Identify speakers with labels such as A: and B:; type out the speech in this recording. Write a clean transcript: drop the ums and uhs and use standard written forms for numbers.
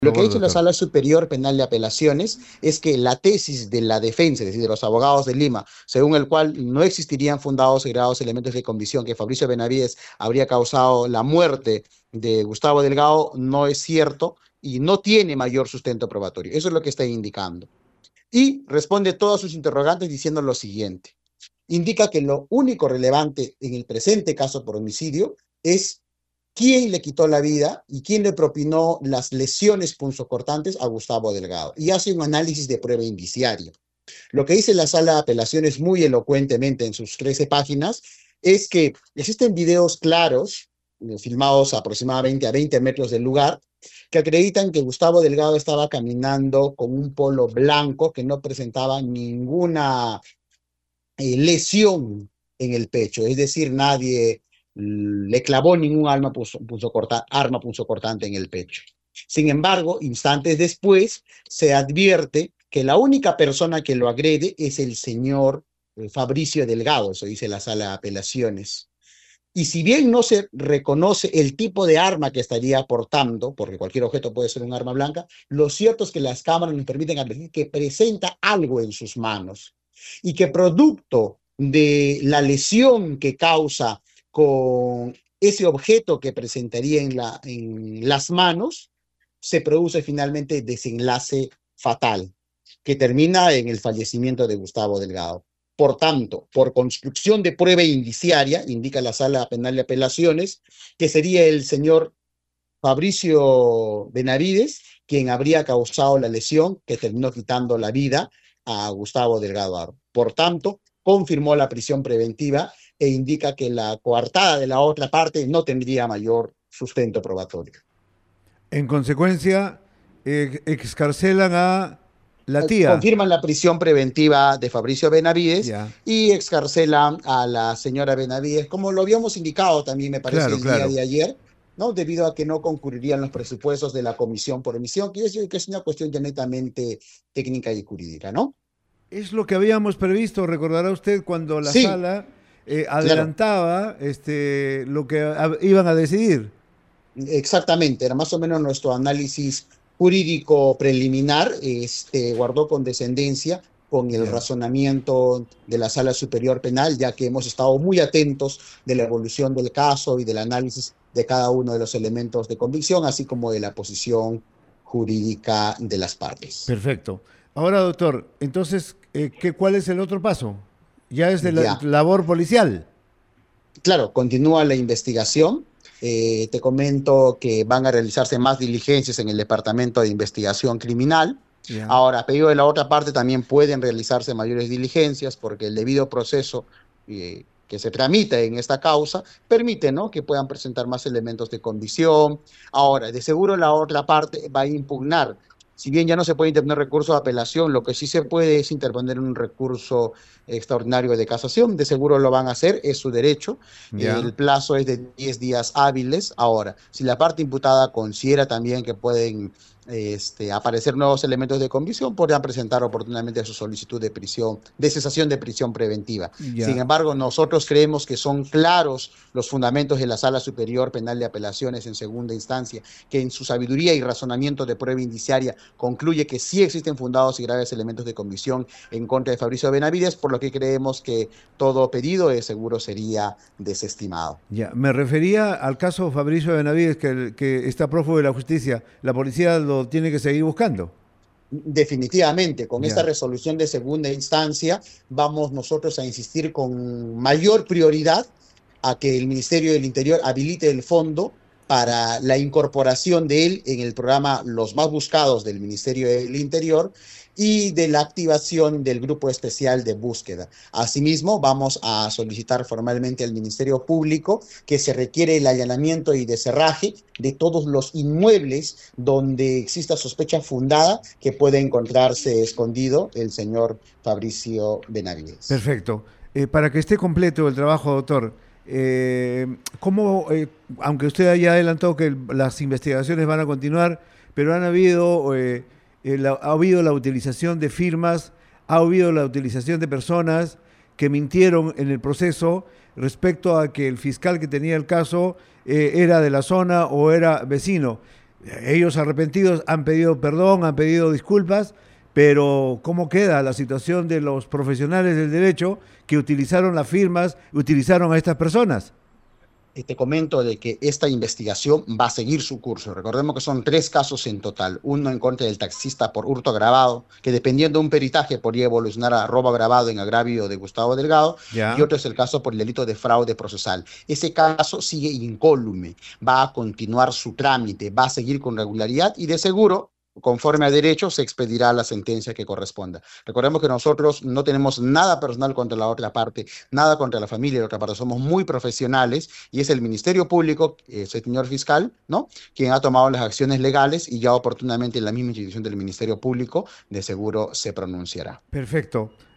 A: Por
B: Lo que ha
A: favor,
B: dicho la
A: doctor.
B: Sala Superior Penal de Apelaciones es que la tesis de la defensa, es decir, de los abogados de Lima, según el cual no existirían fundados y graves elementos de convicción que Fabricio Benavides habría causado la muerte de Gustavo Delgado, no es cierto y no tiene mayor sustento probatorio. Eso es lo que está indicando. Y responde todas sus interrogantes diciendo lo siguiente. Indica que lo único relevante en el presente caso por homicidio es quién le quitó la vida y quién le propinó las lesiones punzocortantes a Gustavo Delgado. Y hace un análisis de prueba indiciaria. Lo que dice la sala de apelaciones muy elocuentemente en sus 13 páginas es que existen videos claros, filmados aproximadamente a 20 metros del lugar, que acreditan que Gustavo Delgado estaba caminando con un polo blanco que no presentaba ninguna lesión en el pecho, es decir, nadie le clavó ningún arma punzocortante en el pecho. Sin embargo, instantes después se advierte que la única persona que lo agrede es el señor Fabricio Delgado, eso dice la sala de apelaciones. Y si bien no se reconoce el tipo de arma que estaría portando, porque cualquier objeto puede ser un arma blanca, lo cierto es que las cámaras nos permiten advertir que presenta algo en sus manos y que producto de la lesión que causa con ese objeto que presentaría en las manos, se produce finalmente desenlace fatal, que termina en el fallecimiento de Gustavo Delgado. Por tanto, por construcción de prueba indiciaria, indica la Sala Penal de Apelaciones, que sería el señor Fabricio Benavides quien habría causado la lesión que terminó quitando la vida a Gustavo Delgado Aro. Por tanto, confirmó la prisión preventiva e indica que la coartada de la otra parte no tendría mayor sustento probatorio.
A: En consecuencia, excarcelan a la tía.
B: Confirman la prisión preventiva de Fabricio Benavides
A: Ya,
B: y excarcelan a la señora Benavides, como lo habíamos indicado también, me parece,
A: claro,
B: el día
A: claro.
B: de ayer, ¿no? Debido a que no concurrirían los presupuestos de la comisión por emisión, que es una cuestión ya netamente técnica y jurídica, ¿no?
A: Es lo que habíamos previsto, recordará usted, cuando la
B: Sí,
A: sala
B: claro,
A: adelantaba lo que iban a decidir.
B: exactamente, era más o menos nuestro análisis jurídico preliminar, guardó condescendencia con el
A: Ya.
B: razonamiento de la Sala Superior Penal, ya que hemos estado muy atentos de la evolución del caso y del análisis de cada uno de los elementos de convicción, así como de la posición jurídica de las partes.
A: Perfecto. Ahora, doctor, entonces, ¿cuál es el otro paso? Ya es de la
B: Ya,
A: labor policial.
B: claro, continúa la investigación. Te comento que van a realizarse más diligencias en el Departamento de Investigación Criminal.
A: Ya.
B: Ahora, a pedido de la otra parte, también pueden realizarse mayores diligencias porque el debido proceso que se tramita en esta causa permite, ¿no?, que puedan presentar más elementos de convicción. Ahora, de seguro la otra parte va a impugnar. Si bien ya no se puede interponer recurso de apelación, lo que sí se puede es interponer un recurso extraordinario de casación. De seguro lo van a hacer, es su derecho.
A: Ya.
B: El plazo es de 10 días hábiles. Ahora, si la parte imputada considera también que pueden aparecer nuevos elementos de convicción, podrán presentar oportunamente su solicitud de prisión, de cesación de prisión preventiva. Sin
A: Ya.
B: embargo, nosotros creemos que son claros los fundamentos de la Sala Superior Penal de Apelaciones en segunda instancia, que en su sabiduría y razonamiento de prueba indiciaria concluye que sí existen fundados y graves elementos de convicción en contra de Fabricio Benavides, por lo que creemos que todo pedido de seguro sería desestimado.
A: Ya, me refería al caso Fabricio Benavides, que está prófugo de la justicia. La policía lo tiene que seguir buscando.
B: Definitivamente, con esta
A: Ya,
B: resolución de segunda instancia, vamos nosotros a insistir con mayor prioridad a que el Ministerio del Interior habilite el fondo para la incorporación de él en el programa Los Más Buscados del Ministerio del Interior y de la activación del Grupo Especial de Búsqueda. Asimismo, vamos a solicitar formalmente al Ministerio Público que se requiere el allanamiento y deserraje de todos los inmuebles donde exista sospecha fundada que puede encontrarse escondido el señor Fabricio Benavides.
A: perfecto. Para que esté completo el trabajo, doctor, ¿cómo, aunque usted haya adelantado que las investigaciones van a continuar, pero ha habido la utilización de firmas, ha habido la utilización de personas que mintieron en el proceso respecto a que el fiscal que tenía el caso era de la zona o era vecino? Ellos arrepentidos han pedido perdón, han pedido disculpas, pero ¿cómo queda la situación de los profesionales del derecho que utilizaron las firmas, utilizaron a estas personas?
B: Te comento de que esta investigación va a seguir su curso. Recordemos que son 3 casos en total. Uno en contra del taxista por hurto agravado, que dependiendo de un peritaje podría evolucionar a robo agravado en agravio de Gustavo Delgado, y
A: Ya.
B: otro es el caso por el delito de fraude procesal. Ese caso sigue incólume, va a continuar su trámite, va a seguir con regularidad y de seguro, conforme a derecho, se expedirá la sentencia que corresponda. Recordemos que nosotros no tenemos nada personal contra la otra parte, nada contra la familia de la otra parte, somos muy profesionales y es el Ministerio Público, señor fiscal, ¿no?, quien ha tomado las acciones legales y ya oportunamente la misma institución del Ministerio Público de seguro se pronunciará.
A: Perfecto.